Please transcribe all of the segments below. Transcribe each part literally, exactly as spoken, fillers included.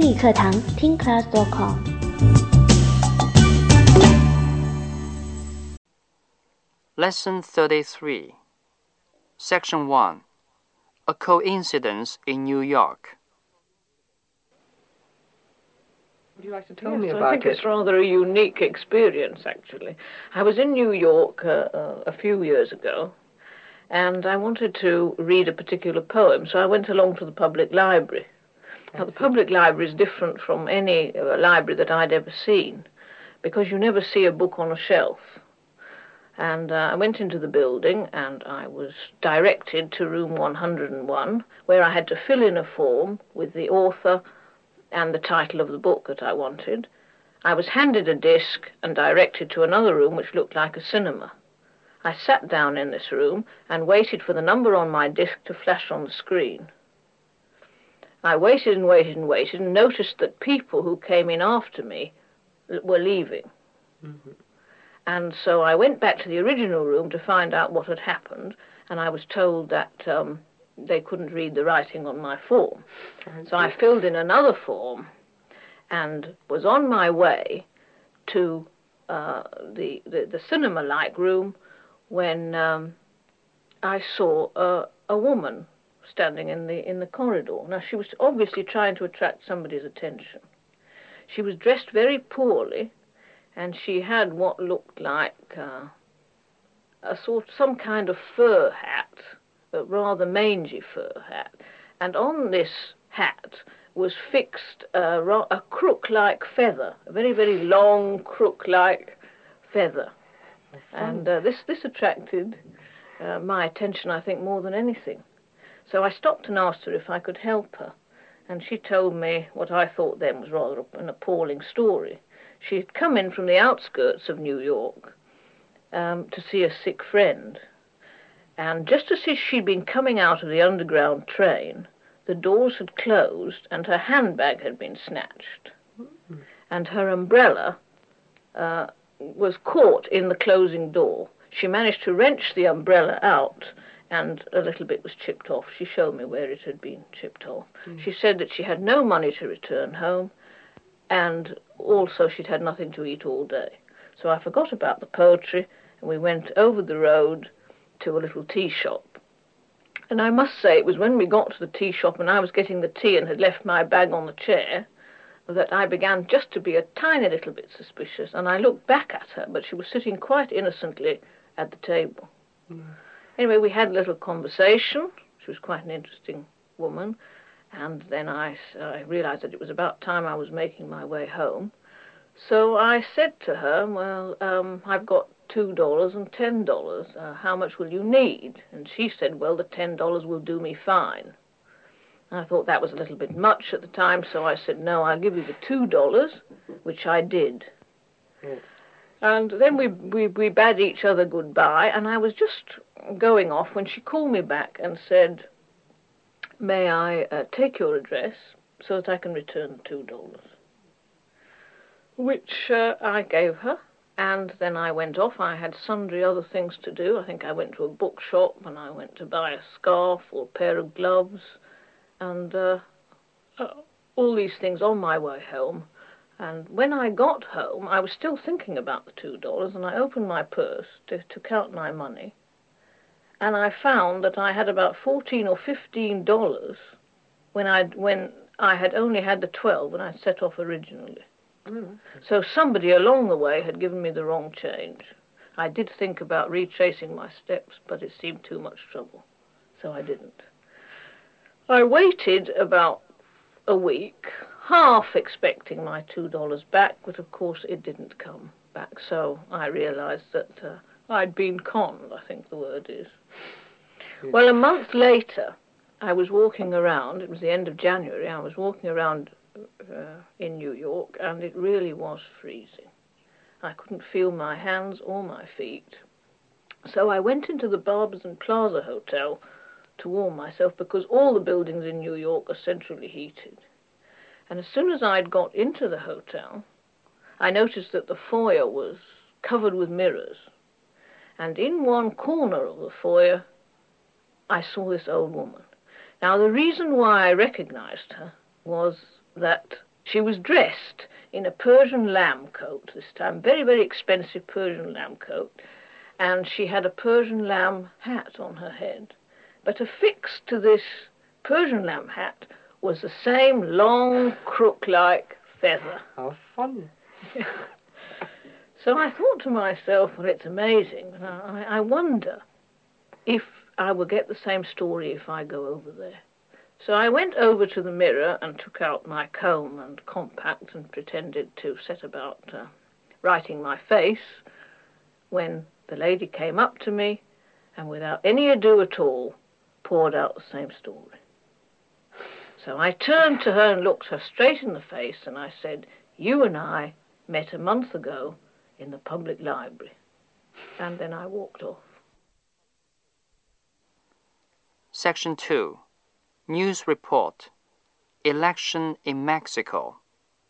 英语课堂听 class dot com。 Lesson thirty-three, Section one, A Coincidence in New York. Would you like to tell yes, me about I think it? it's rather a unique experience, actually. I was in New York uh, uh, a few years ago, and I wanted to read a particular poem, so I went along to the public library. Now, the public library is different from any uh, library that I'd ever seen, because you never see a book on a shelf. And uh, I went into the building, and I was directed to room one hundred and one, where I had to fill in a form with the author and the title of the book that I wanted. I was handed a disc and directed to another room which looked like a cinema. I sat down in this room and waited for the number on my disc to flash on the screen. I waited and waited and waited and noticed that people who came in after me were leaving. Mm-hmm. And so I went back to the original room to find out what had happened, and I was told that um, they couldn't read the writing on my form. So I filled in another form and was on my way to uh, the, the, the cinema-like room when um, I saw a, a woman standing in the, in the corridor. Now, she was obviously trying to attract somebody's attention. She was dressed very poorly, and she had what looked like uh, a sort some kind of fur hat, a rather mangy fur hat. And on this hat was fixed a, a crook-like feather, a very, very long crook-like feather. And uh, this, this attracted uh, my attention, I think, more than anything. So I stopped and asked her if I could help her. And she told me what I thought then was rather an appalling story. She had come in from the outskirts of New York um, to see a sick friend. And just as if she'd been coming out of the underground train, the doors had closed and her handbag had been snatched. Mm-hmm. And her umbrella uh, was caught in the closing door. She managed to wrench the umbrella out, and a little bit was chipped off. She showed me where it had been chipped off. Mm. She said that she had no money to return home, and also she'd had nothing to eat all day. So I forgot about the poetry, and we went over the road to a little tea shop. And I must say, it was when we got to the tea shop and I was getting the tea and had left my bag on the chair that I began just to be a tiny little bit suspicious, and I looked back at her, but she was sitting quite innocently at the table. Mm. Anyway, we had a little conversation. She was quite an interesting woman. And then I, I realized that it was about time I was making my way home. So I said to her, well, um, I've got two dollars and ten dollars. Uh, how much will you need? And she said, well, the ten dollars will do me fine. I thought that was a little bit much at the time, so I said, no, I'll give you the two dollars, which I did. Mm. And then we, we, we bade each other goodbye, and I was just going off when she called me back and said, may I uh, take your address so that I can return the two dollars? Which uh, I gave her, and then I went off. I had sundry other things to do. I think I went to a bookshop, and I went to buy a scarf or a pair of gloves, and uh, uh, all these things on my way home. And when I got home, I was still thinking about the two dollars, and I opened my purse to, to count my money, and I found that I had about fourteen or fifteen dollars when I when I had only had the twelve when I set off originally. Mm. So somebody along the way had given me the wrong change. I did think about retracing my steps, but it seemed too much trouble, so I didn't. I waited about a week, half expecting my two dollars back, but of course it didn't come back, so I realized that uh, I'd been conned, I think the word is. Yes. Well, a month later, I was walking around, it was the end of January, I was walking around uh, in New York, and it really was freezing. I couldn't feel my hands or my feet. So I went into the Barbers and Plaza Hotel to warm myself, because all the buildings in New York are centrally heated. And as soon as I'd got into the hotel, I noticed that the foyer was covered with mirrors. And in one corner of the foyer, I saw this old woman. Now, the reason why I recognized her was that She was dressed in a Persian lamb coat this time, very, very expensive Persian lamb coat, and she had a Persian lamb hat on her head. But affixed to this Persian lamb hat was the same long, crook-like feather. How fun. So I thought to myself, well, it's amazing. I, I wonder if I will get the same story if I go over there. So I went over to the mirror and took out my comb and compact and pretended to set about uh, writing my face, when the lady came up to me and without any ado at all poured out the same story. So I turned to her and looked her straight in the face and I said, "You and I met a month ago in the public library." And then I walked off. Section two. News report. Election in Mexico.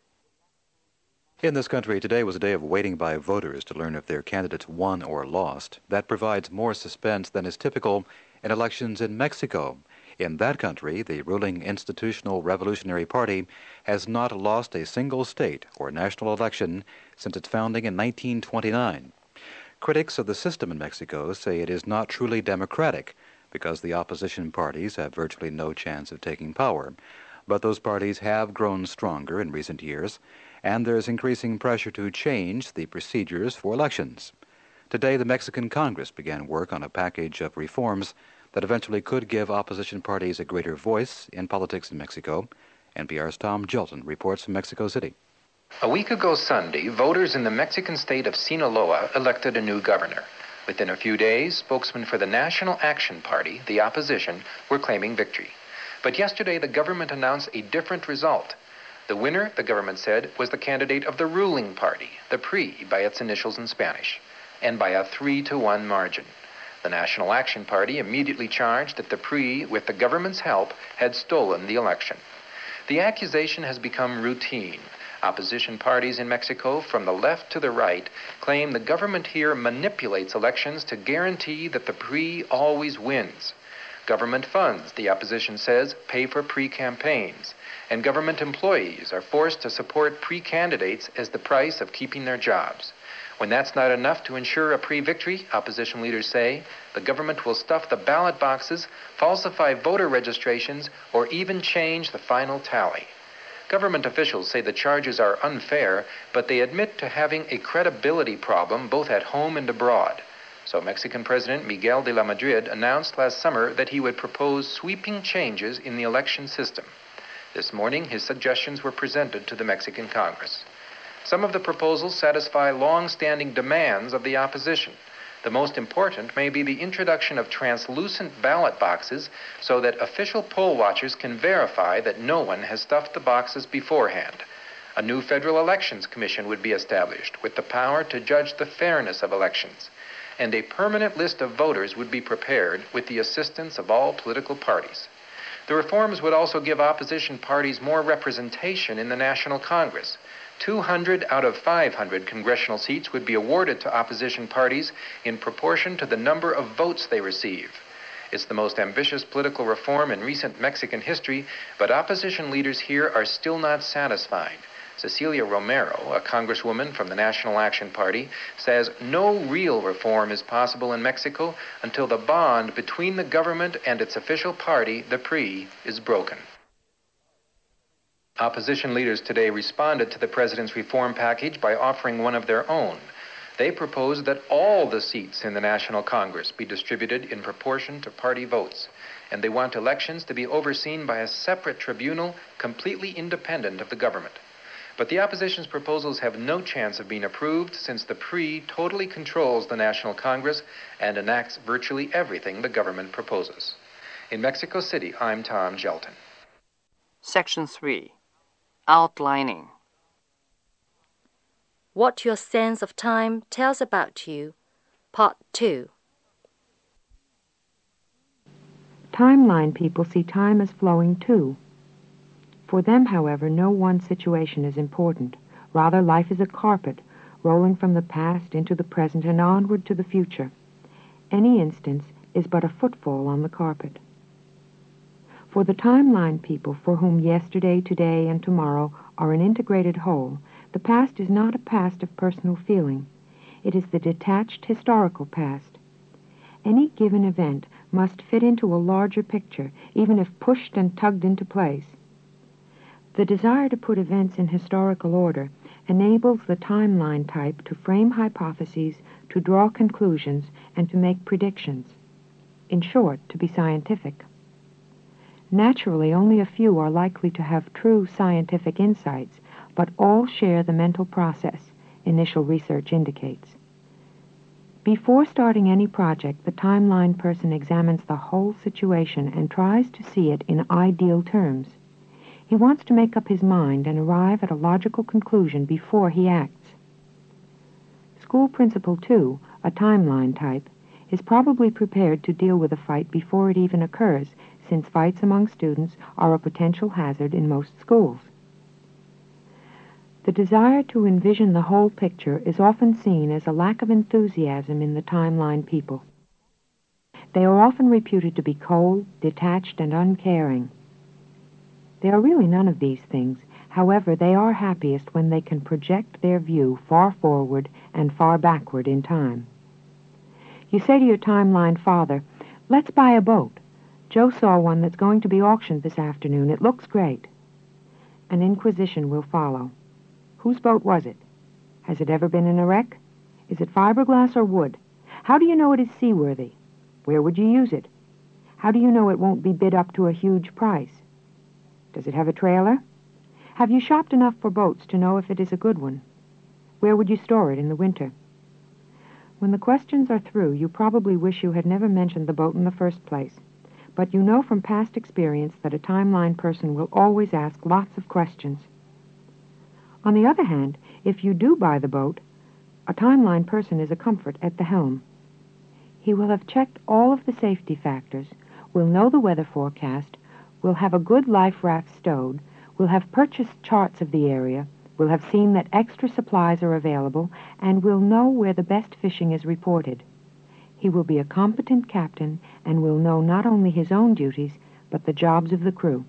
In this country, today was a day of waiting by voters to learn if their candidates won or lost. That provides more suspense than is typical in elections in Mexico. In that country, the ruling Institutional Revolutionary Party has not lost a single state or national election since its founding in nineteen twenty-nine. Critics of the system in Mexico say it is not truly democratic because the opposition parties have virtually no chance of taking power. But those parties have grown stronger in recent years, and there is increasing pressure to change the procedures for elections. Today, the Mexican Congress began work on a package of reforms that eventually could give opposition parties a greater voice in politics in Mexico. N P R's Tom Gilton reports from Mexico City. A week ago Sunday, voters in the Mexican state of Sinaloa elected a new governor. Within a few days, spokesmen for the National Action Party, the opposition, were claiming victory. But yesterday, the government announced a different result. The winner, the government said, was the candidate of the ruling party, the P R I by its initials in Spanish, and by a three to one margin. The National Action Party immediately charged that the P R I, with the government's help, had stolen the election. The accusation has become routine. Opposition parties in Mexico, from the left to the right, claim the government here manipulates elections to guarantee that the P R I always wins. Government funds, the opposition says, pay for P R I campaigns, and government employees are forced to support P R I candidates as the price of keeping their jobs. When that's not enough to ensure a P R I victory, opposition leaders say, the government will stuff the ballot boxes, falsify voter registrations, or even change the final tally. Government officials say the charges are unfair, but they admit to having a credibility problem both at home and abroad. So Mexican President Miguel de la Madrid announced last summer that he would propose sweeping changes in the election system. This morning, his suggestions were presented to the Mexican Congress. Some of the proposals satisfy long-standing demands of the opposition. The most important may be the introduction of translucent ballot boxes so that official poll watchers can verify that no one has stuffed the boxes beforehand. A new Federal Elections Commission would be established with the power to judge the fairness of elections. And a permanent list of voters would be prepared with the assistance of all political parties. The reforms would also give opposition parties more representation in the National Congress. two hundred out of five hundred congressional seats would be awarded to opposition parties in proportion to the number of votes they receive. It's the most ambitious political reform in recent Mexican history, but opposition leaders here are still not satisfied. Cecilia Romero, a congresswoman from the National Action Party, says no real reform is possible in Mexico until the bond between the government and its official party, the P R I, is broken. Opposition leaders today responded to the president's reform package by offering one of their own. They proposed that all the seats in the National Congress be distributed in proportion to party votes, and they want elections to be overseen by a separate tribunal completely independent of the government. But the opposition's proposals have no chance of being approved since the P R I totally controls the National Congress and enacts virtually everything the government proposes. In Mexico City, I'm Tom Gilton. Section three. Outlining. What your sense of time tells about you. Part two. Timeline people see time as flowing too. For them, however, no one situation is important. Rather, life is a carpet, rolling from the past into the present and onward to the future. Any instance is but a footfall on the carpet. For the timeline people, for whom yesterday, today, and tomorrow are an integrated whole, the past is not a past of personal feeling. It is the detached historical past. Any given event must fit into a larger picture, even if pushed and tugged into place. The desire to put events in historical order enables the timeline type to frame hypotheses, to draw conclusions, and to make predictions. In short, to be scientific. Naturally, only a few are likely to have true scientific insights, but all share the mental process, initial research indicates. Before starting any project, the timeline person examines the whole situation and tries to see it in ideal terms. He wants to make up his mind and arrive at a logical conclusion before he acts. School principal two, a timeline type, is probably prepared to deal with a fight before it even occurs, since fights among students are a potential hazard in most schools. The desire to envision the whole picture is often seen as a lack of enthusiasm in the timeline people. They are often reputed to be cold, detached, and uncaring. They are really none of these things. However, they are happiest when they can project their view far forward and far backward in time. You say to your timeline father, "Let's buy a boat. Joe saw one that's going to be auctioned this afternoon. It looks great." An inquisition will follow. Whose boat was it? Has it ever been in a wreck? Is it fiberglass or wood? How do you know it is seaworthy? Where would you use it? How do you know it won't be bid up to a huge price? Does it have a trailer? Have you shopped enough for boats to know if it is a good one? Where would you store it in the winter? When the questions are through, you probably wish you had never mentioned the boat in the first place. But you know from past experience that a timeline person will always ask lots of questions. On the other hand, if you do buy the boat, a timeline person is a comfort at the helm. He will have checked all of the safety factors, will know the weather forecast, will have a good life raft stowed, will have purchased charts of the area, will have seen that extra supplies are available, and will know where the best fishing is reported. He will be a competent captain and will know not only his own duties, but the jobs of the crew.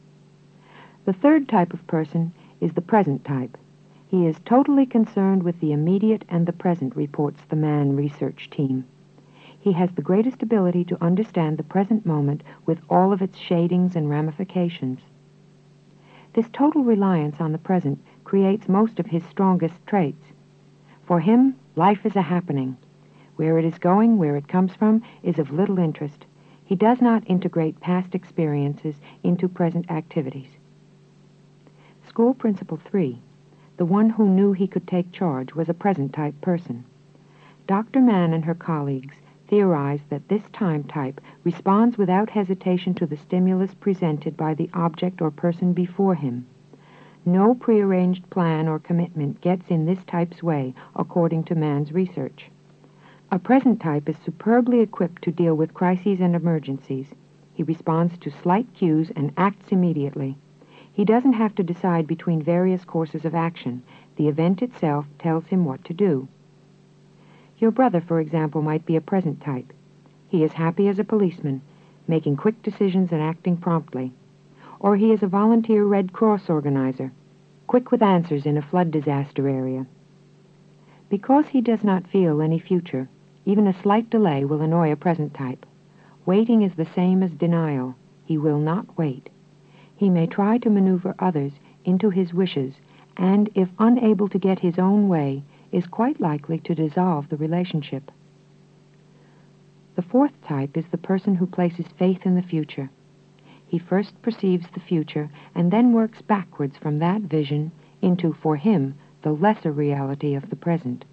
The third type of person is the present type. He is totally concerned with the immediate and the present, reports the MAN research team. He has the greatest ability to understand the present moment with all of its shadings and ramifications. This total reliance on the present creates most of his strongest traits. For him, life is a happening. Where it is going, where it comes from, is of little interest. He does not integrate past experiences into present activities. School Principal three, the one who knew he could take charge, was a present-type person. Doctor Mann and her colleagues theorized that this time type responds without hesitation to the stimulus presented by the object or person before him. No prearranged plan or commitment gets in this type's way, according to Mann's research. A present type is superbly equipped to deal with crises and emergencies. He responds to slight cues and acts immediately. He doesn't have to decide between various courses of action. The event itself tells him what to do. Your brother, for example, might be a present type. He is happy as a policeman, making quick decisions and acting promptly. Or he is a volunteer Red Cross organizer, quick with answers in a flood disaster area. Because he does not feel any future, even a slight delay will annoy a present type. Waiting is the same as denial. He will not wait. He may try to maneuver others into his wishes, and if unable to get his own way, is quite likely to dissolve the relationship. The fourth type is the person who places faith in the future. He first perceives the future and then works backwards from that vision into, for him, the lesser reality of the present.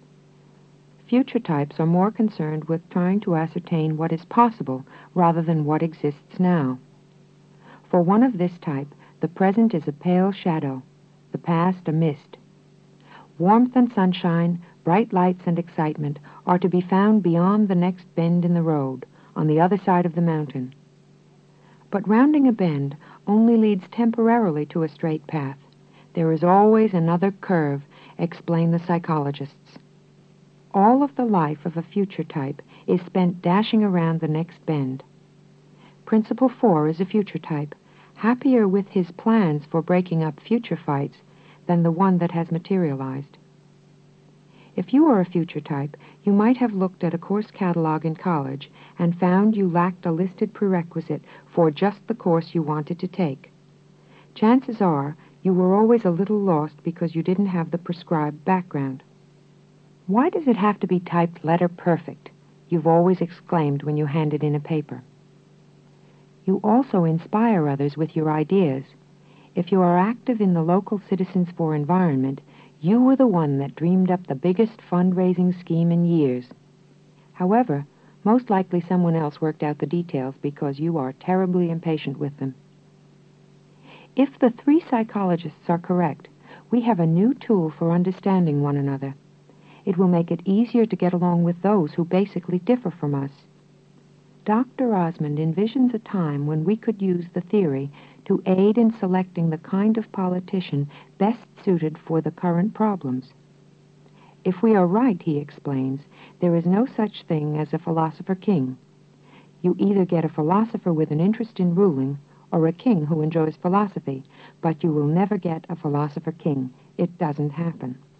Future types are more concerned with trying to ascertain what is possible rather than what exists now. For one of this type, the present is a pale shadow, the past a mist. Warmth and sunshine, bright lights and excitement are to be found beyond the next bend in the road, on the other side of the mountain. But rounding a bend only leads temporarily to a straight path. There is always another curve, explain the psychologists. All of the life of a future type is spent dashing around the next bend. Principle four is a future type. happier with his plans for breaking up future fights than the one that has materialized. If you are a future type, you might have looked at a course catalog in college and found you lacked a listed prerequisite for just the course you wanted to take. Chances are you were always a little lost because you didn't have the prescribed background. Why does it have to be typed letter perfect? You've always exclaimed when you handed in a paper. You also inspire others with your ideas. If you are active in the local Citizens for Environment, you were the one that dreamed up the biggest fundraising scheme in years. However, most likely someone else worked out the details because you are terribly impatient with them. If the three psychologists are correct, we have a new tool for understanding one another. It will make it easier to get along with those who basically differ from us. Doctor Osmond envisions a time when we could use the theory to aid in selecting the kind of politician best suited for the current problems. If we are right, he explains, there is no such thing as a philosopher king. You either get a philosopher with an interest in ruling or a king who enjoys philosophy, but you will never get a philosopher king. It doesn't happen.